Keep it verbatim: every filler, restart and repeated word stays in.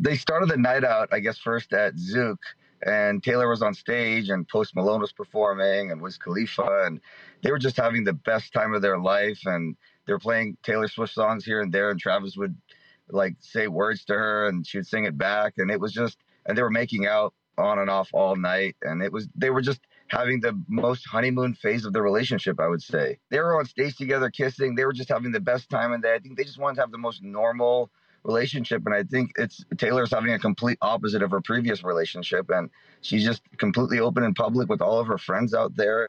they started the night out, I guess, first at Zouk, and Taylor was on stage, and Post Malone was performing, and Wiz Khalifa, and they were just having the best time of their life. And they were playing Taylor Swift songs here and there, and Travis would like say words to her, and she would sing it back, and it was just, and they were making out on and off all night, and it was they were just having the most honeymoon phase of their relationship, I would say. They were on stage together kissing. They were just having the best time, and they, I think they just wanted to have the most normal relationship. And I think it's Taylor's having a complete opposite of her previous relationship, and she's just completely open in public with all of her friends out there.